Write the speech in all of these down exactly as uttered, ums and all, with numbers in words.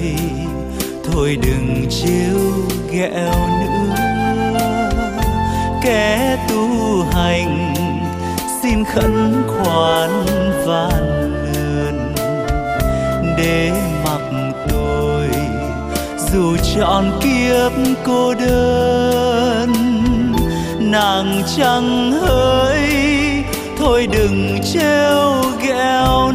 thôi đừng trêu ghẹo nữa. Kẻ tu hành xin khẩn khoản vạn lượn, để mặc tôi dù trọn kiếp cô đơn. Nàng chẳng hỡi thôi đừng trêu ghẹo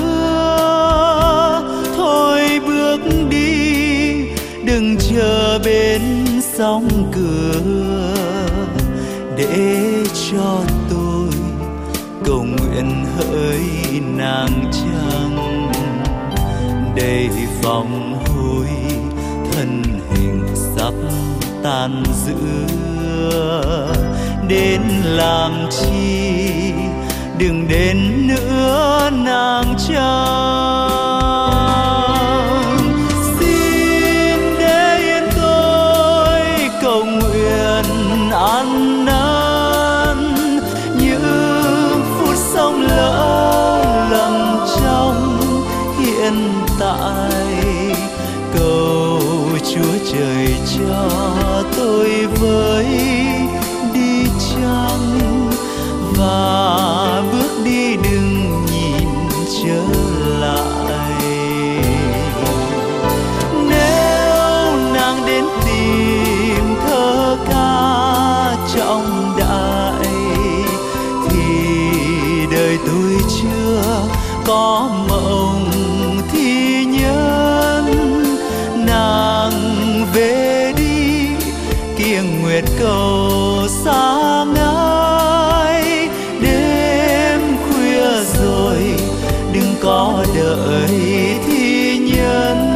nữa. Thôi bước đi đừng chờ bên sóng cửa, để cho tôi cầu nguyện hỡi nàng trăng. Đầy vòng hối thân hình sắp tan giữa, đến làm chi đừng đến nữa nàng trăng. Xin để yên tôi cầu nguyện ăn năn những phút sống lỡ lầm trong hiện tại. Cầu Chúa trời cho tôi với đi chăng, và bước đi đừng nhìn trở lại. Nếu nàng đến tìm thơ ca trọng đại, thì đời tôi chưa có mộng thi nhân. Nàng về đi kiêng nguyệt cầu sáng ai. Đêm khuya rồi đừng có đợi thi nhân.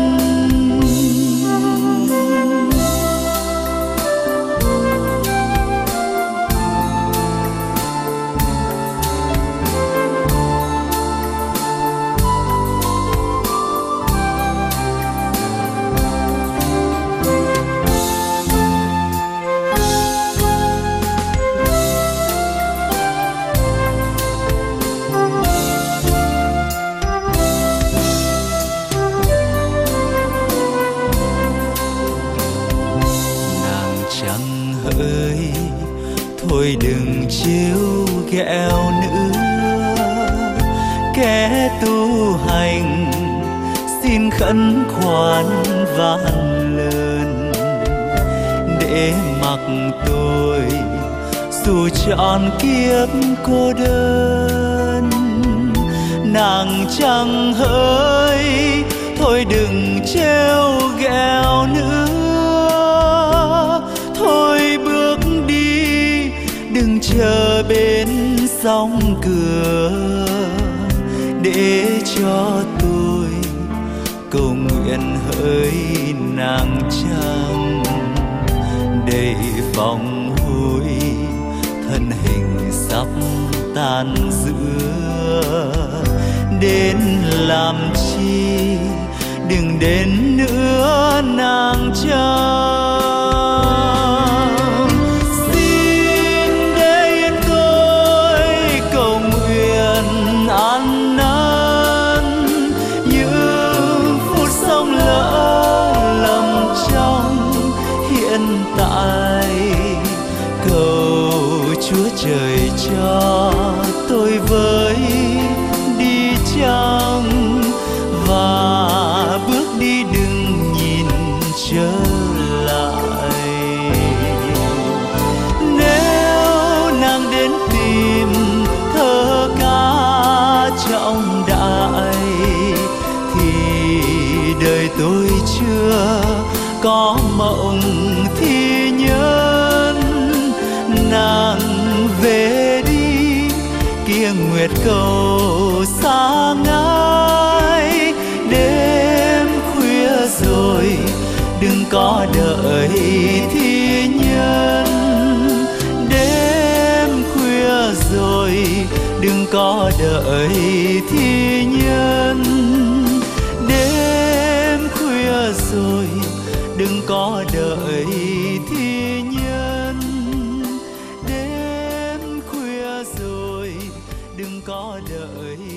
Thôi đừng trêu ghẹo nữa. Kẻ tu hành xin khẩn khoản vạn lần, để mặc tôi dù trọn kiếp cô đơn. Nàng chẳng hỡi thôi đừng trêu ghẹo nữa. Thôi bước đi đừng chờ bên sóng cửa, để cho tôi cầu nguyện hỡi nàng trăng. Đầy vòng hối thân hình sắp tan giữa, đến làm chi đừng đến nữa nàng trăng. Xin để yên tôi cầu nguyện ăn năn những phút sống lỡ lầm trong hiện tại. Cầu Chúa trời cho tôi với đi chăng, và bước đi đừng nhìn trở lại. Nếu nàng đến tìm thơ ca trọng đại, thì đời tôi chưa có mộng thi nhân. Nàng về đi kiêng nguyệt cầu sáng ai. Đêm khuya rồi đừng có đợi thi nhân. Đêm khuya rồi đừng có đợi thi nhân. Đêm khuya rồi đừng có đợi thi nhân. Đêm khuya rồi đừng có đợi